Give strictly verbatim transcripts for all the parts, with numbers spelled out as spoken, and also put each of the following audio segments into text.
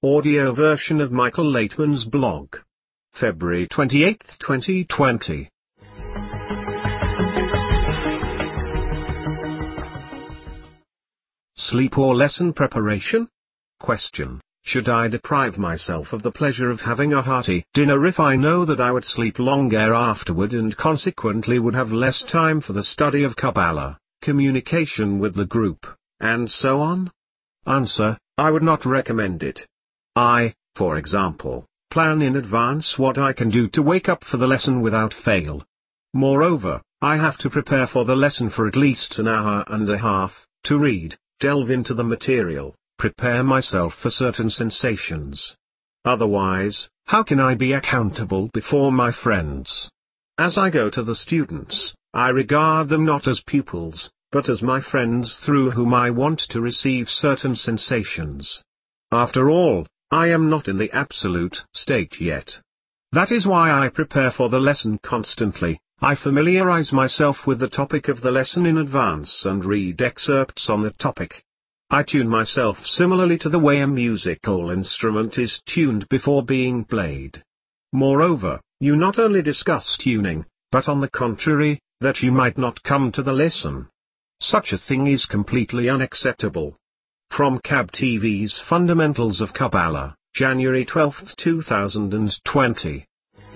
Audio version of Michael Laitman's blog. February twenty-eighth, twenty twenty. Sleep or lesson preparation? Question. Should I deprive myself of the pleasure of having a hearty dinner if I know that I would sleep longer afterward and consequently would have less time for the study of Kabbalah, communication with the group, and so on? Answer. I would not recommend it. I, for example, plan in advance what I can do to wake up for the lesson without fail. Moreover, I have to prepare for the lesson for at least an hour and a half, to read, delve into the material, prepare myself for certain sensations. Otherwise, how can I be accountable before my friends? As I go to the students, I regard them not as pupils, but as my friends through whom I want to receive certain sensations. After all, I am not in the absolute state yet. That is why I prepare for the lesson constantly. I familiarize myself with the topic of the lesson in advance and read excerpts on the topic. I tune myself similarly to the way a musical instrument is tuned before being played. Moreover, you not only discuss tuning, but on the contrary, that you might not come to the lesson. Such a thing is completely unacceptable. From K A B T V's Fundamentals of Kabbalah, January twelfth, two thousand twenty.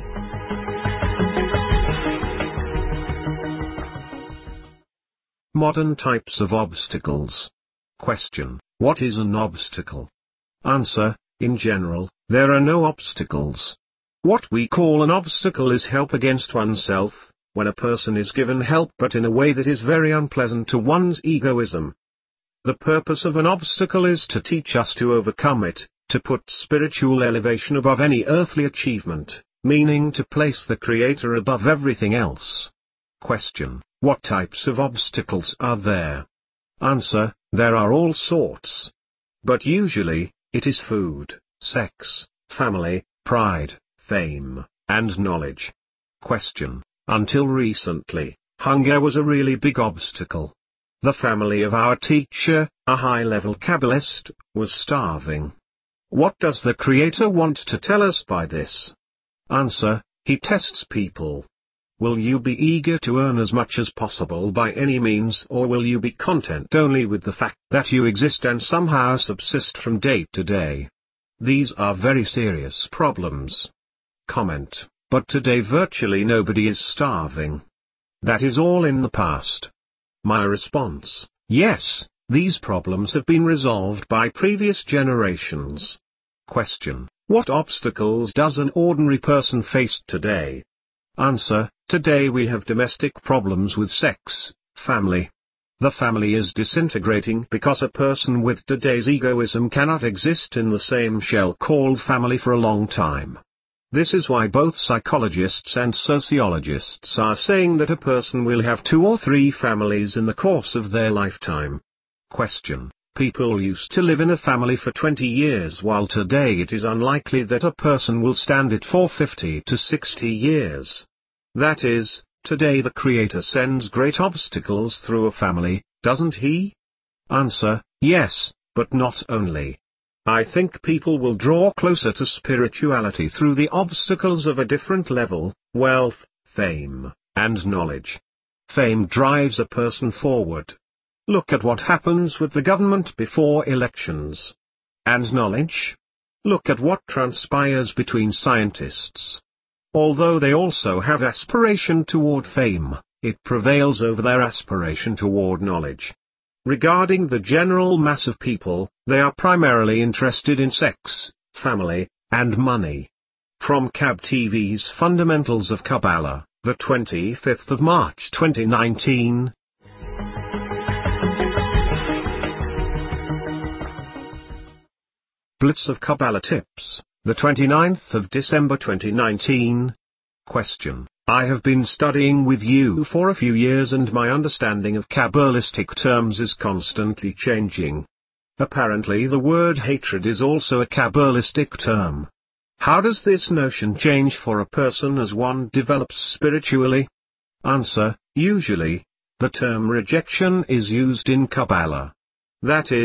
Modern types of obstacles. Question. What is an obstacle? Answer. In general, there are no obstacles. What we call an obstacle is help against oneself, when a person is given help but in a way that is very unpleasant to one's egoism. The purpose of an obstacle is to teach us to overcome it, to put spiritual elevation above any earthly achievement, meaning to place the Creator above everything else. Question. What types of obstacles are there? Answer. There are all sorts. But usually, it is food, sex, family, pride, fame, and knowledge. Question. Until recently, hunger was a really big obstacle. The family of our teacher, a high-level Kabbalist, was starving. What does the Creator want to tell us by this? Answer. He tests people. Will you be eager to earn as much as possible by any means, or will you be content only with the fact that you exist and somehow subsist from day to day? These are very serious problems. Comment. But today virtually nobody is starving. That is all in the past. My response. Yes, these problems have been resolved by previous generations. Question. What obstacles does an ordinary person face today? Answer. Today we have domestic problems with sex, family. The family is disintegrating because a person with today's egoism cannot exist in the same shell called family for a long time. This is why both psychologists and sociologists are saying that a person will have two or three families in the course of their lifetime. Question. People used to live in a family for twenty years, while today it is unlikely that a person will stand it for fifty to sixty years. That is, today the Creator sends great obstacles through a family, doesn't he? Answer. Yes, but not only. I think people will draw closer to spirituality through the obstacles of a different level: wealth, fame, and knowledge. Fame drives a person forward. Look at what happens with the government before elections. And knowledge? Look at what transpires between scientists. Although they also have aspiration toward fame, it prevails over their aspiration toward knowledge. Regarding the general mass of people, they are primarily interested in sex, family, and money. From K A B T V's Fundamentals of Kabbalah, the twenty-fifth of March twenty nineteen. Blitz of Kabbalah Tips, the twenty-ninth of December twenty nineteen. Question. I have been studying with you for a few years and my understanding of Kabbalistic terms is constantly changing. Apparently the word hatred is also a Kabbalistic term. How does this notion change for a person as one develops spiritually? Answer. Usually, the term rejection is used in Kabbalah. That is,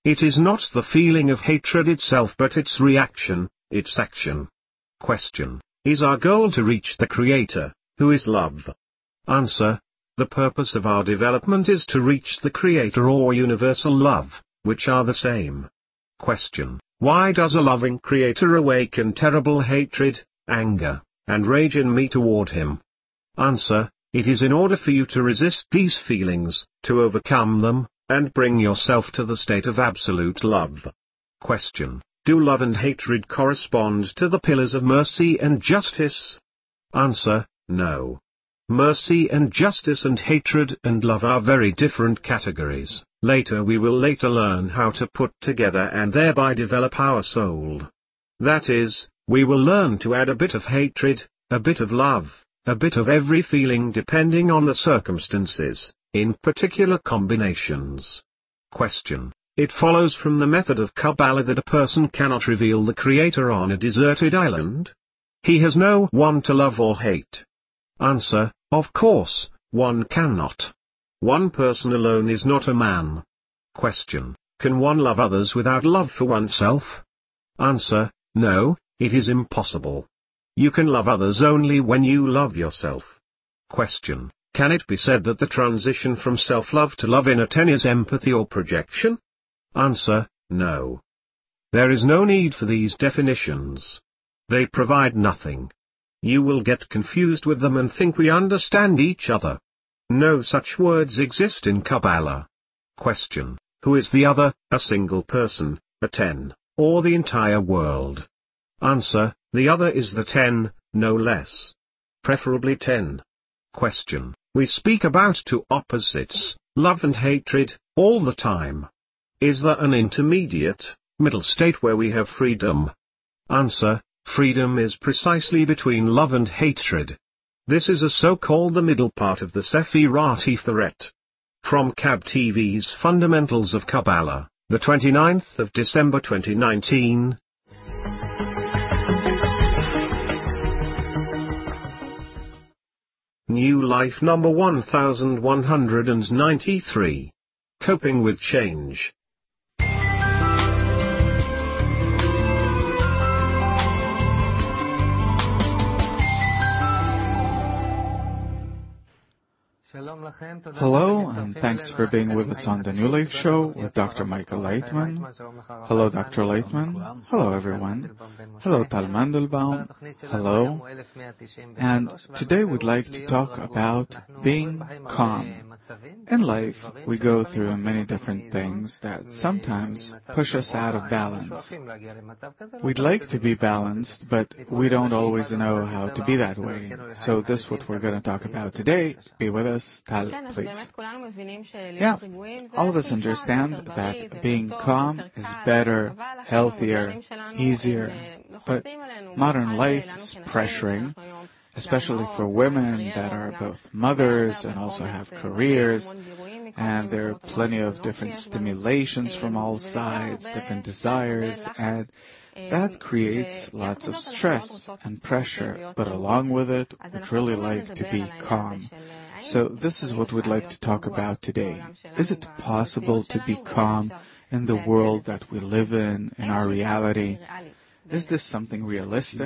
It is not the feeling of hatred itself but its reaction, its action. Question: Is our goal to reach the Creator, who is love? Answer: The purpose of our development is to reach the Creator or universal love, which are the same. Question: Why does a loving Creator awaken terrible hatred, anger, and rage in me toward Him? Answer: It is in order for you to resist these feelings, to overcome them, and bring yourself to the state of absolute love. Question: Do love and hatred correspond to the pillars of mercy and justice? Answer: No. Mercy and justice and hatred and love are very different categories. Later we will later learn how to put together and thereby develop our soul. That is, we will learn to add a bit of hatred, a bit of love, a bit of every feeling depending on the circumstances, in particular combinations. Question: It follows from the method of Kabbalah that a person cannot reveal the Creator on a deserted island? He has no one to love or hate. Answer: Of course, one cannot. One person alone is not a man. Question: Can one love others without love for oneself? Answer: No, it is impossible. You can love others only when you love yourself. Question: Can it be said that the transition from self-love to love in a ten is empathy or projection? Answer: No. There is no need for these definitions. They provide nothing. You will get confused with them and think we understand each other. No such words exist in Kabbalah. Question: Who is the other, a single person, a ten, or the entire world? Answer: The other is the ten, no less. Preferably ten. Question: We speak about two opposites, love and hatred, all the time. Is there an intermediate, middle state where we have freedom? Answer: Freedom is precisely between love and hatred. This is a so-called the middle part of the Sefirat Tiferet. From K A B T V's Fundamentals of Kabbalah, the twenty-ninth of December twenty nineteen. New Life number one thousand one hundred ninety-three. Coping with Change. Hello, and thanks for being with us on the New Life Show with Doctor Michael Leitman. Hello, Doctor Leitman. Hello, everyone. Hello, Tal Mandelbaum. Hello. And today we'd like to talk about being calm. In life, we go through many different things that sometimes push us out of balance. We'd like to be balanced, but we don't always know how to be that way. So this is what we're going to talk about today. Be with us. Tal, please. Yeah, all of us understand that being calm is better, healthier, easier, but modern life is pressuring, especially for women that are both mothers and also have careers, and there are plenty of different stimulations from all sides, different desires, and that creates lots of stress and pressure, but along with it, we'd really like to be calm. So this is what we'd like to talk about today. Is it possible to be calm in the world that we live in, in our reality? Is this something realistic?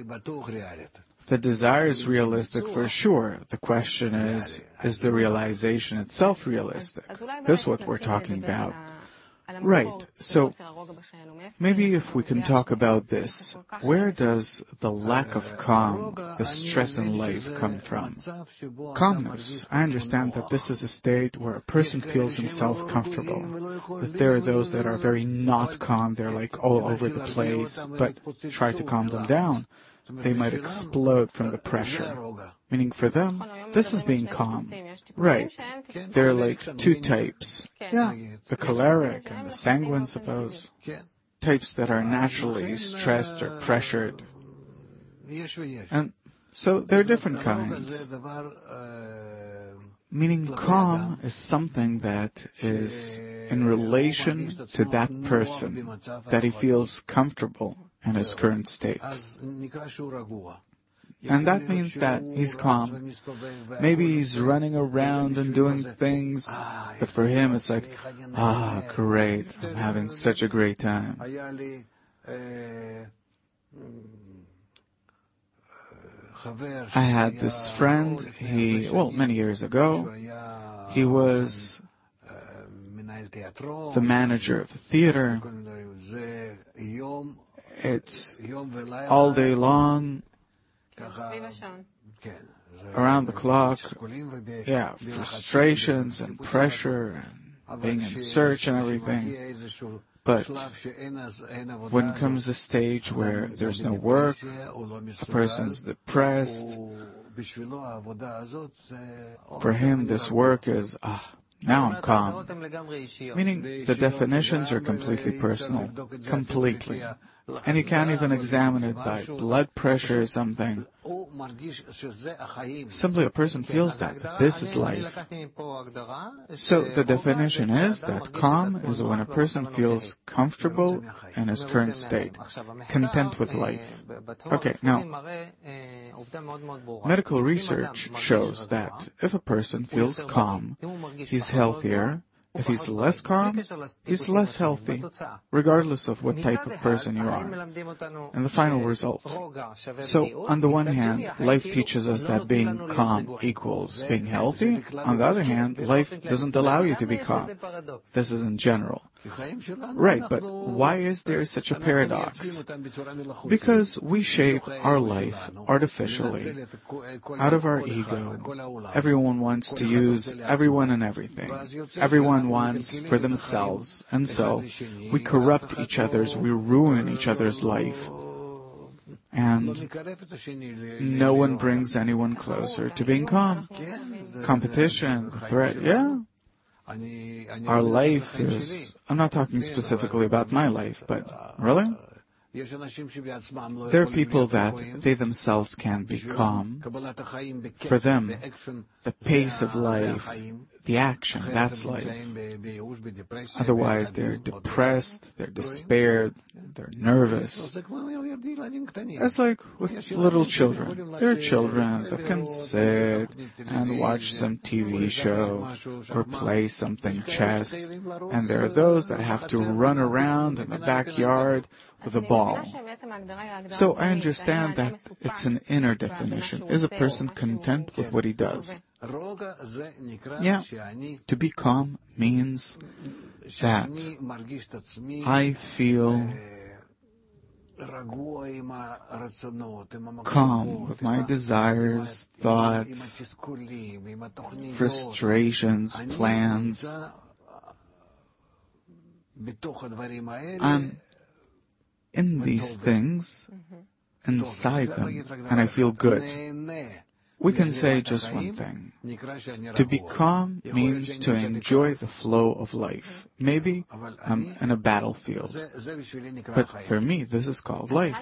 The desire is realistic for sure. The question is, is the realization itself realistic? This is what we're talking about. Right. So maybe if we can talk about this, where does the lack of calm, the stress in life come from? Calmness. I understand that this is a state where a person feels himself comfortable. But there are those that are very not calm. They're like all over the place, but try to calm them down. They might explode from the pressure. Meaning for them, this is being calm. Right. There are like two types. Yeah. The choleric and the sanguine, suppose. Types that are naturally stressed or pressured. And so there are different kinds. Meaning calm is something that is in relation to that person, that he feels comfortable in his current state. And that means that he's calm. Maybe he's running around and doing things, but for him it's like, ah, great, I'm having such a great time. I had this friend, he, well, many years ago, he was the manager of a theater. It's all day long, around the clock, yeah, frustrations and pressure and being in search and everything. But when comes a stage where there's no work, a person's depressed, for him this work is, ah, now I'm calm. Meaning the definitions are completely personal, completely. And you can't even examine it by blood pressure or something. Simply a person feels that, that this is life. So the definition is that calm is when a person feels comfortable in his current state, content with life. Okay, now, medical research shows that if a person feels calm, he's healthier. If he's less calm, he's less healthy, regardless of what type of person you are. And the final result. So, on the one hand, life teaches us that being calm equals being healthy. On the other hand, life doesn't allow you to be calm. This is in general. Right, but why is there such a paradox? Because we shape our life artificially, out of our ego. Everyone wants to use everyone and everything. Everyone wants for themselves, and so we corrupt each other's, we ruin each other's life. And no one brings anyone closer to being calm. Competition, the threat, yeah. Our life is, I'm not talking specifically about my life, but really? There are people that they themselves can't be calm. For them, the pace of life, the action, that's life. Otherwise, they're depressed, they're despaired, they're nervous. It's like with little children. There are children that can sit and watch some T V show or play something chess, and there are those that have to run around in the backyard with a ball. So I understand that it's an inner definition. Is a person content with what he does? Yeah. To be calm means that I feel calm with my desires, thoughts, frustrations, plans. I'm in these things, inside them, and I feel good. We can say just one thing. To be calm means to enjoy the flow of life. Maybe I'm in a battlefield, but for me, this is called life.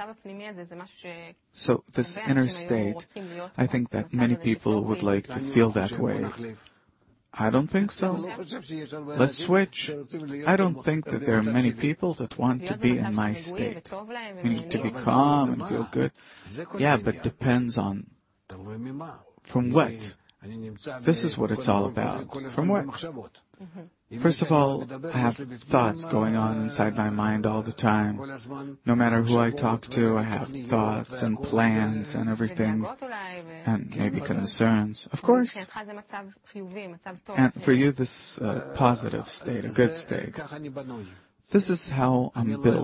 So this inner state, I think that many people would like to feel that way. I don't think so. Let's switch. I don't think that there are many people that want to be in my state. Meaning to be calm and feel good. Yeah, but depends on from what? This is what it's all about. From what? First of all, I have thoughts going on inside my mind all the time. No matter who I talk to, I have thoughts and plans and everything, and maybe concerns. Of course. And for you, this uh, positive state, a good state. This is how I'm built.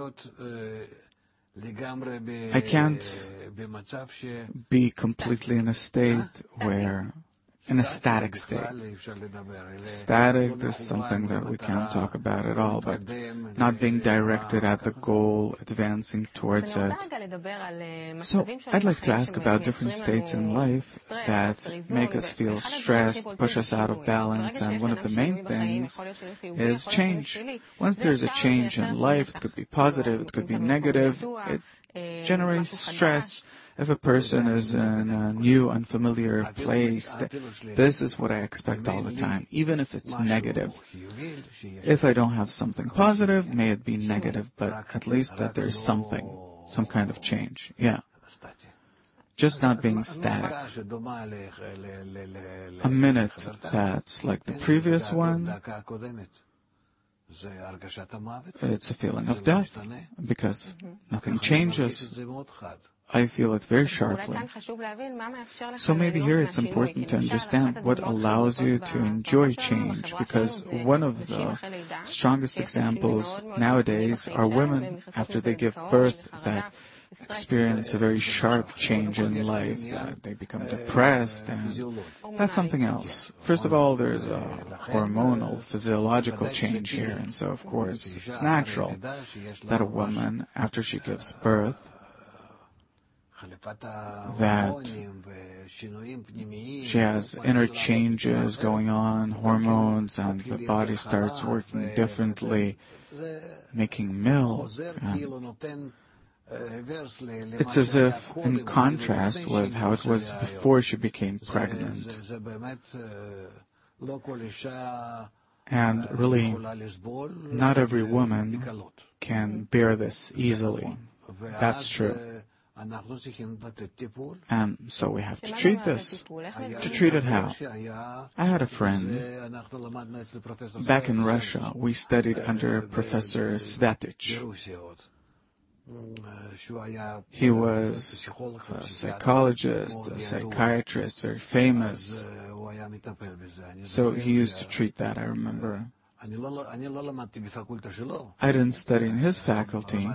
I can't be completely in a state where, in a static state. Static is something that we can't talk about at all, but not being directed at the goal, advancing towards it. So I'd like to ask about different states in life that make us feel stressed, push us out of balance, and one of the main things is change. Once there's a change in life, it could be positive, it could be negative, it generates stress. If a person is in a new, unfamiliar place, this is what I expect all the time, even if it's negative. If I don't have something positive, may it be negative, but at least that there's something, some kind of change. Yeah. just not being static. A minute that's like the previous one, it's a feeling of death, because nothing changes. I feel it very sharply. So maybe here it's important to understand what allows you to enjoy change, because one of the strongest examples nowadays are women after they give birth that experience a very sharp change in life, that they become depressed, and that's something else. First of all, there's a hormonal, physiological change here, and so of course it's natural that a woman, after she gives birth, that she has inner changes going on, hormones, and the body starts working differently, making milk. And it's as if in contrast with how it was before she became pregnant. And really, not every woman can bear this easily. That's true. And so we have to treat this. To treat it how? I had a friend. Back in Russia, we studied under Professor Svatich. He was a psychologist, a psychiatrist, very famous. So he used to treat that, I remember. I didn't study in his faculty.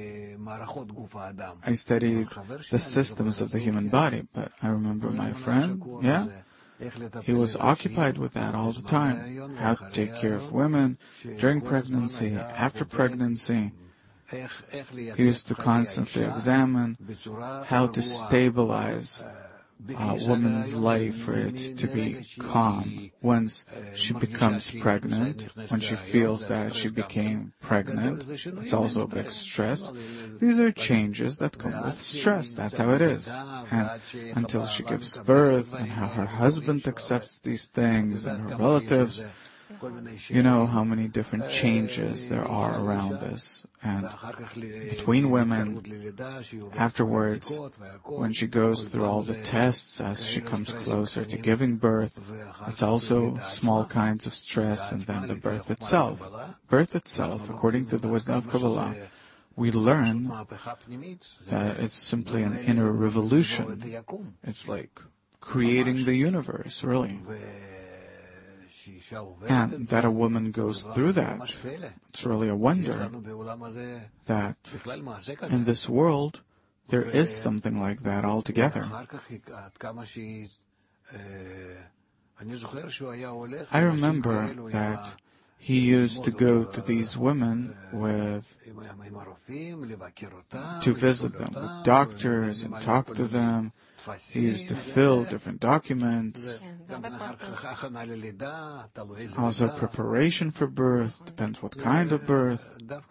I studied the systems of the human body, but I remember my friend, yeah, he was occupied with that all the time. How to take care of women during pregnancy, after pregnancy. He used to constantly examine how to stabilize a woman's life for it to be calm once she becomes pregnant, when she feels that she became pregnant. It's also a big stress. These are changes that come with stress. That's how it is. And until she gives birth, and how her husband accepts these things, and her relatives, you know how many different changes there are around this. And between women, afterwards, when she goes through all the tests as she comes closer to giving birth, it's also small kinds of stress, and then the birth itself. Birth itself, according to the wisdom of Kabbalah, we learn that it's simply an inner revolution. It's like creating the universe, really. And that a woman goes through that, it's really a wonder that in this world there is something like that altogether. I remember that he used to go to these women with, to visit them with doctors and talk to them. He used to fill different documents. Also preparation for birth, depends what kind of birth.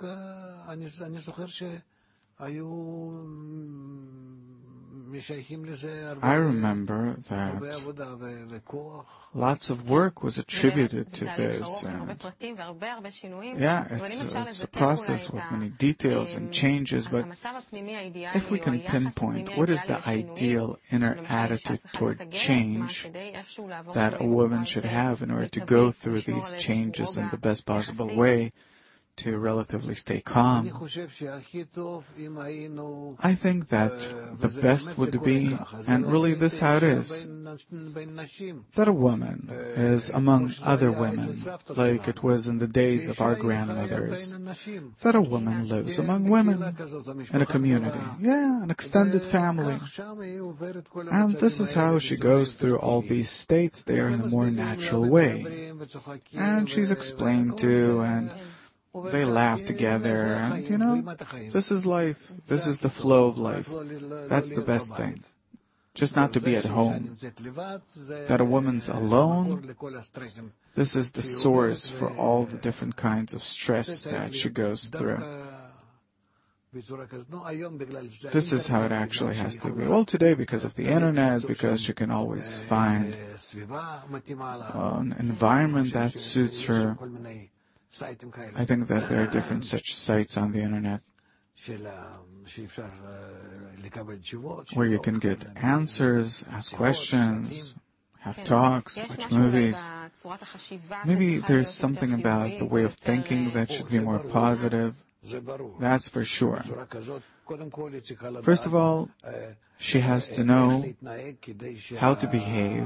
I remember that lots of work was attributed to this. And yeah, it's, it's a process with many details and changes, but if we can pinpoint what is the ideal inner attitude toward change that a woman should have in order to go through these changes in the best possible way, to relatively stay calm, I think that the best would be, and really this is how it is, that a woman is among other women, like it was in the days of our grandmothers, that a woman lives among women in a community, yeah, an extended family. And this is how she goes through all these states there in a more natural way. And she's explained to, and they laugh together, and, you know, this is life. This is the flow of life. That's the best thing. Just not to be at home. That a woman's alone, this is the source for all the different kinds of stress that she goes through. This is how it actually has to be. Well, today, because of the internet, because she can always find an environment that suits her, I think that there are different such sites on the internet. where you can get answers, ask questions, have talks, watch movies. Maybe there's something about the way of thinking that should be more positive. That's for sure. First of all, she has to know how to behave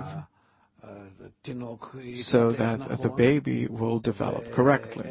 so that the baby will develop correctly.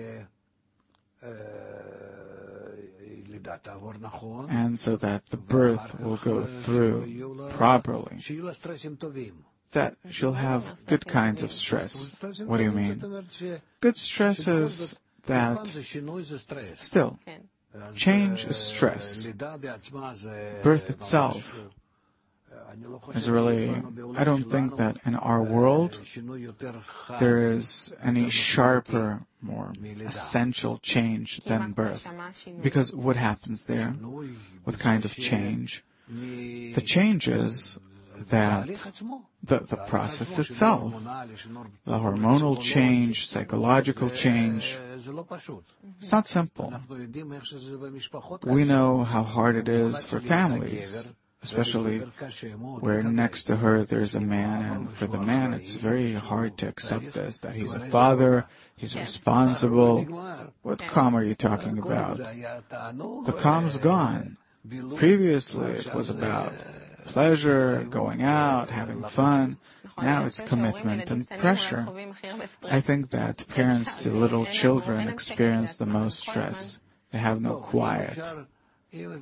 And so that the birth will go through properly. That she'll have good kinds of stress. What do you mean? Good stress is that still, change is stress. Birth itself is really, I don't think that in our world there is any sharper, more essential change than birth. Because what happens there? What kind of change? The change is that the, the process itself, the hormonal change, psychological change, it's not simple. We know how hard it is for families, especially where next to her there's a man, and for the man it's very hard to accept this, that he's a father, he's responsible. What calm are you talking about? The calm's gone. Previously it was about pleasure, going out, having fun. Now it's commitment and pressure. I think that parents to little children experience the most stress. They have no quiet. Well,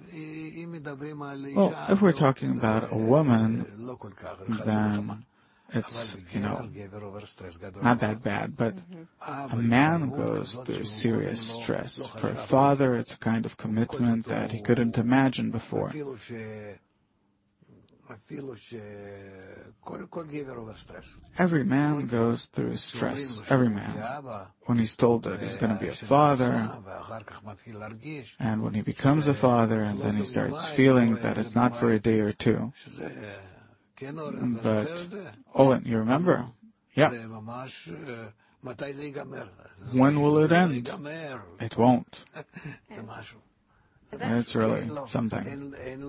if we're talking about a woman, then it's, you know, not that bad, but a man goes through serious stress. For a father, it's a kind of commitment that he couldn't imagine before. Every man goes through stress. Every man. When he's told that he's going to be a father, and when he becomes a father, and then he starts feeling that it's not for a day or two. But, Owen, you remember? Yeah. When will it end? It won't. It's really something.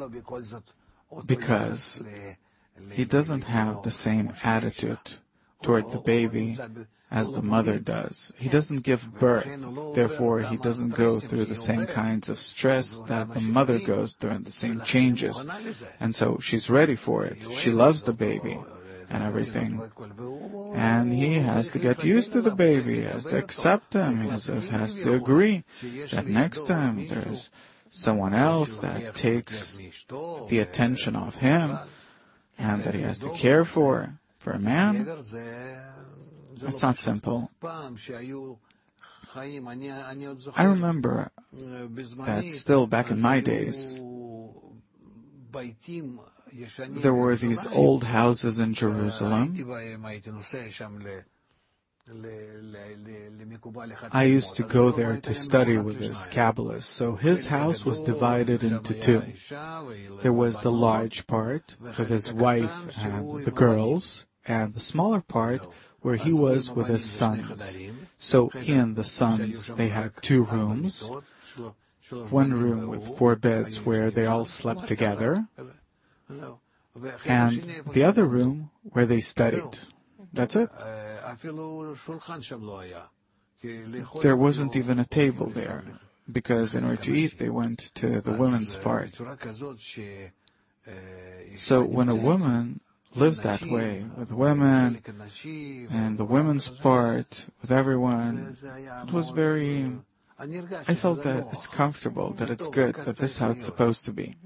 Because he doesn't have the same attitude toward the baby as the mother does. He doesn't give birth, therefore he doesn't go through the same kinds of stress that the mother goes through and the same changes. And so she's ready for it. She loves the baby and everything. And he has to get used to the baby, he has to accept him, he has, has to agree that next time there's someone else that takes the attention of him and that he has to care for. For a man, it's not simple. I remember that still back in my days, there were these old houses in Jerusalem. I used to go there to study with this Kabbalist. So his house was divided into two. There was the large part with his wife and the girls, and the smaller part where he was with his sons. So he and the sons, they had two rooms. One room with four beds where they all slept together, and the other room where they studied. That's it. There wasn't even a table there, because in order to eat, they went to the women's part. So when a woman lives that way, with women, and the women's part, with everyone, it was very... I felt that it's comfortable, that it's good, that this is how it's supposed to be.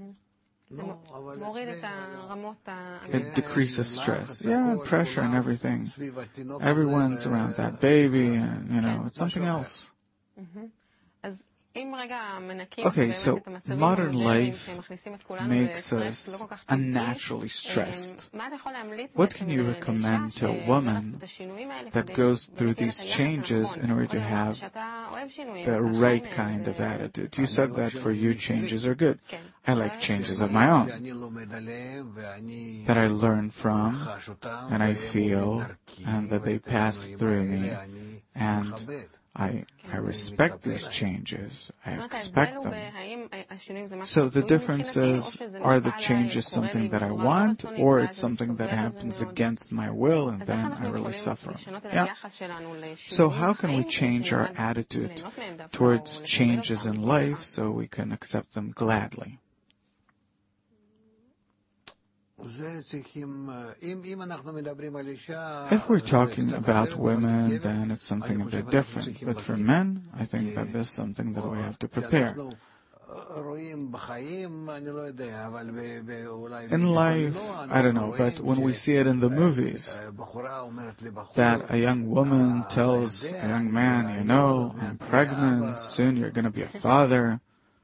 It decreases stress. Yeah, and pressure and everything. Everyone's around that baby, and, you know, it's something else. Okay, so modern life makes us unnaturally stressed. What can you recommend to a woman that goes through these changes in order to have the right kind of attitude? You said that for you changes are good. I like changes of my own, that I learn from, and I feel, and that they pass through me, and I, I respect these changes. I expect them. So the difference is, are the changes something that I want, or it's something that happens against my will, and then I really suffer? Yeah. So how can we change our attitude towards changes in life so we can accept them gladly? If we're talking about women, then it's something a bit different. But for men, I think that there's something that we have to prepare. In life, I don't know, but when we see it in the movies, that a young woman tells a young man, you know, I'm pregnant, soon you're going to be a father.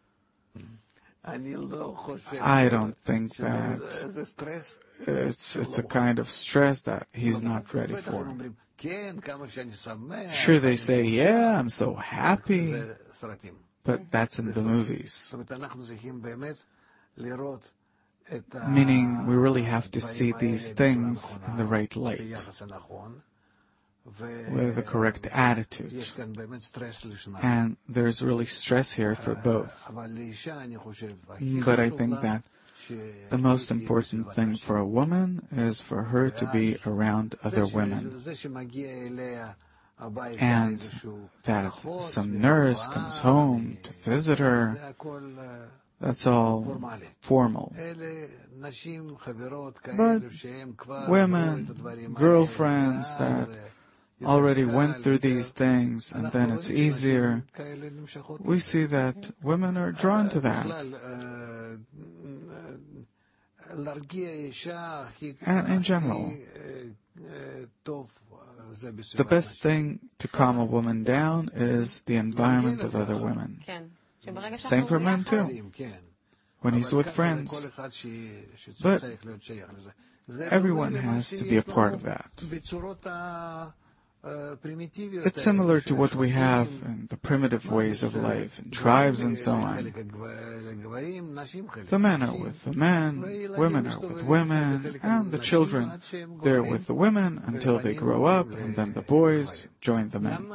I don't think that it's, it's a kind of stress that he's not ready for. Sure, they say, yeah, I'm so happy, but that's in the movies. Meaning, we really have to see these things in the right light, with the correct attitude. And there's really stress here for both. But I think that the most important thing for a woman is for her to be around other women. And that some nurse comes home to visit her, that's all formal. But women, girlfriends that already went through these things, and then it's easier, we see that women are drawn to that. And in general, the best thing to calm a woman down is the environment of other women. Same for men too, when he's with friends. But everyone has to be a part of that. It's similar to what we have in the primitive ways of life, in tribes and so on. The men are with the men, women are with women, and the children, they're with the women until they grow up, and then the boys join the men.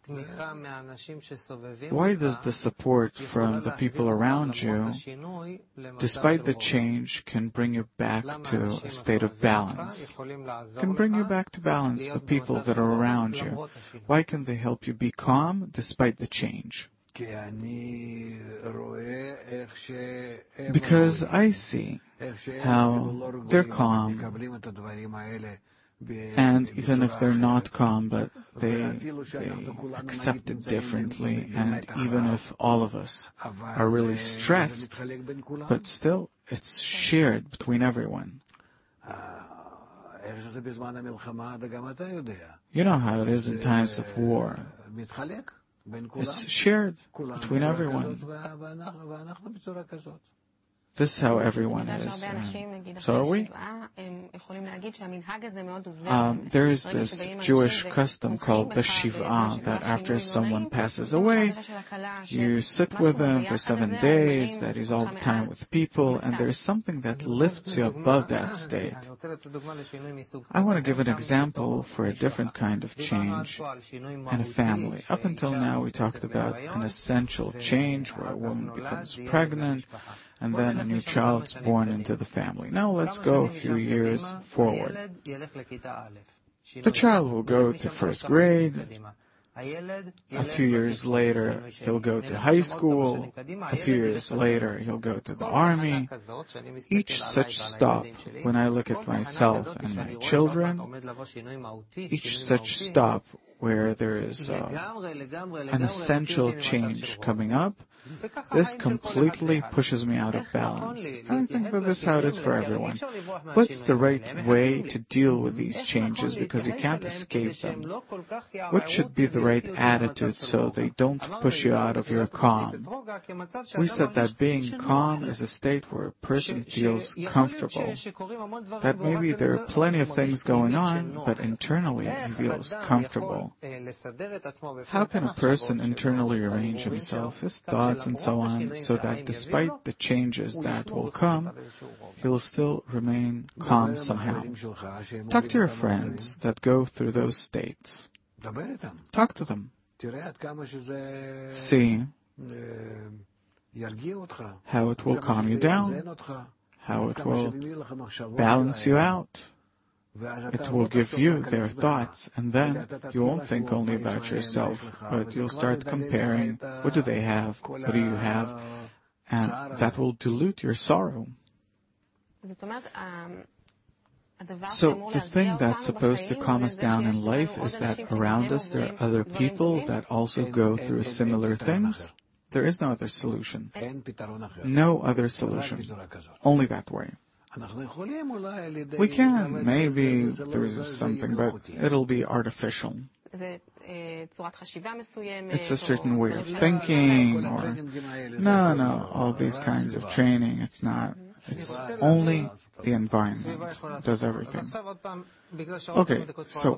Why does the support from the people around you, despite the change, can bring you back to a state of balance? Can bring you back to balance, the people that are around you. Why can they help you be calm despite the change? Because I see how they're calm, and even if they're not calm, but they, they accept it differently, and even if all of us are really stressed, but still it's shared between everyone. You know how it is in times of war. It's shared between everyone. This is how everyone is. And so are we. Um, there is this Jewish custom called the Shiva, that after someone passes away, you sit with him for seven days, that he's all the time with people, and there's something that lifts you above that state. I want to give an example for a different kind of change in a family. Up until now, we talked about an essential change where a woman becomes pregnant, and then a new child is born into the family. Now let's go a few years forward. The child will go to first grade. A few years later, he'll go to high school. A few years later, he'll go to the army. Each such stop, when I look at myself and my children, each such stop where there is uh, an essential change coming up, this completely pushes me out of balance. I think that this is how it is for everyone. What's the right way to deal with these changes, because you can't escape them? What should be the right attitude so they don't push you out of your calm? We said that being calm is a state where a person feels comfortable. That maybe there are plenty of things going on, but internally he feels comfortable. How can a person internally arrange himself, his thoughts, and so on, so that despite the changes that will come, he'll still remain calm somehow? Talk to your friends that go through those states. Talk to them. See how it will calm you down, how it will balance you out. It will give you their thoughts, and then you won't think only about yourself, but you'll start comparing, what do they have, what do you have, and that will dilute your sorrow. So the thing that's supposed to calm us down in life is that around us there are other people that also go through similar things. There is no other solution. No other solution. Only that way. We can, maybe there's something, but it'll be artificial. It's a certain way of thinking, or no, no, all these kinds of training, it's not. It's only the environment does everything. Okay, so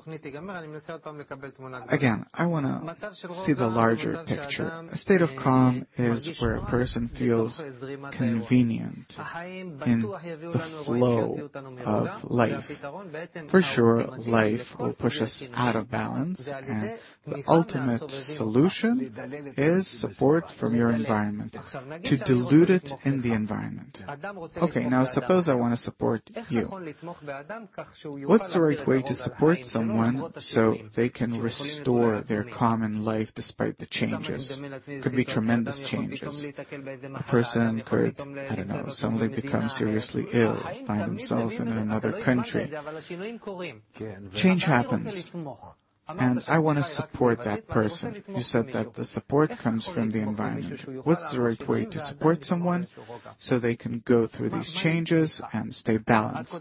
again, I want to see the larger picture. A state of calm is where a person feels convenient in the flow of life. For sure, life will push us out of balance, and the ultimate solution is support from your environment, to dilute it in the environment. Okay, now suppose I want to support you. What's the right way to support someone so they can restore their common life despite the changes? Could be tremendous changes. A person could, I don't know, suddenly become seriously ill, find himself in another country. Change happens. And I want to support that person. You said that the support comes from the environment. What's the right way to support someone so they can go through these changes and stay balanced?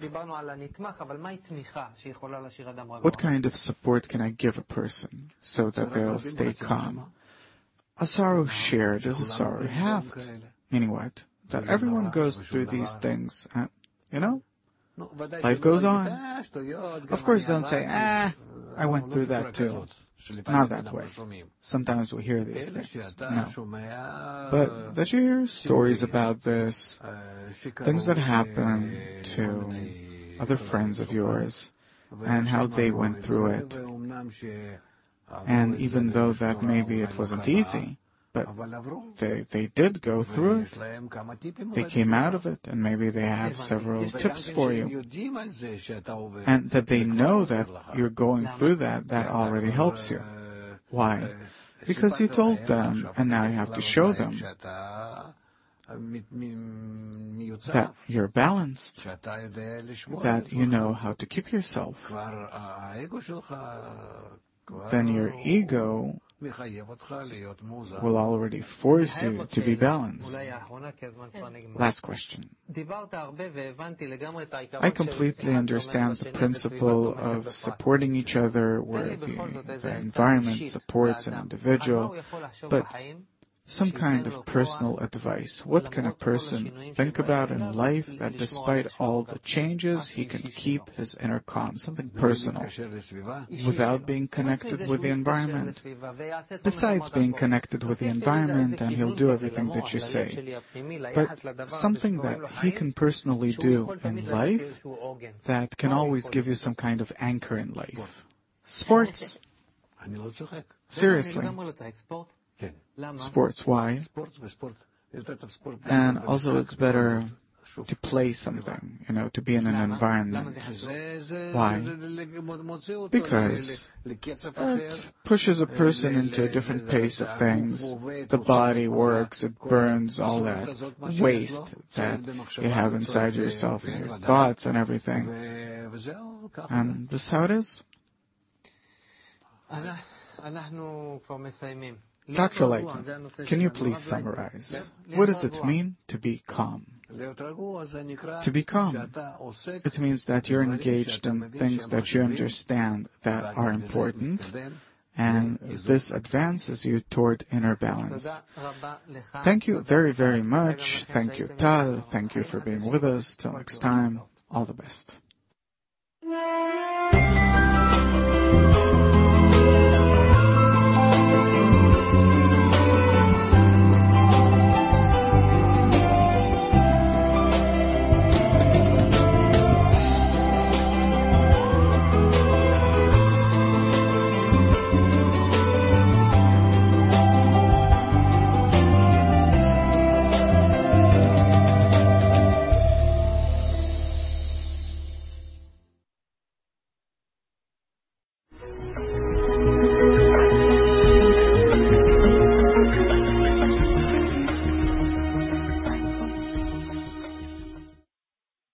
What kind of support can I give a person so that they'll stay calm? A sorrow shared is a sorrow halved. Meaning what? That everyone goes through these things. Uh, you know? Life goes on. Of course, don't say, ah, I went through that too. Not that way. Sometimes we hear these things. No. But that you hear stories about this, things that happen to other friends of yours, and how they went through it. And even though that maybe it wasn't easy, but they, they did go through it. They came out of it, and maybe they have several tips for you. And that they know that you're going through that, that already helps you. Why? Because you told them, and now you have to show them that you're balanced, that you know how to keep yourself. Then your ego will already force you to be balanced. Last question. I completely understand the principle of supporting each other where the, the environment supports an individual, but some kind of personal advice. What can a person think about in life that despite all the changes, he can keep his inner calm? Something personal, without being connected with the environment. Besides being connected with the environment, and he'll do everything that you say. But something that he can personally do in life that can always give you some kind of anchor in life. Sports. Seriously. Sports, why? And also it's better to play something, you know, to be in an environment. Why? Because it pushes a person into a different pace of things. The body works, it burns all that waste that you have inside yourself and your thoughts and everything. And this is how it is. Doctor Lightman, can you please summarize? What does it mean to be calm? To be calm, it means that you're engaged in things that you understand that are important, and this advances you toward inner balance. Thank you very, very much. Thank you, Tal. Thank you for being with us. Till next time, all the best.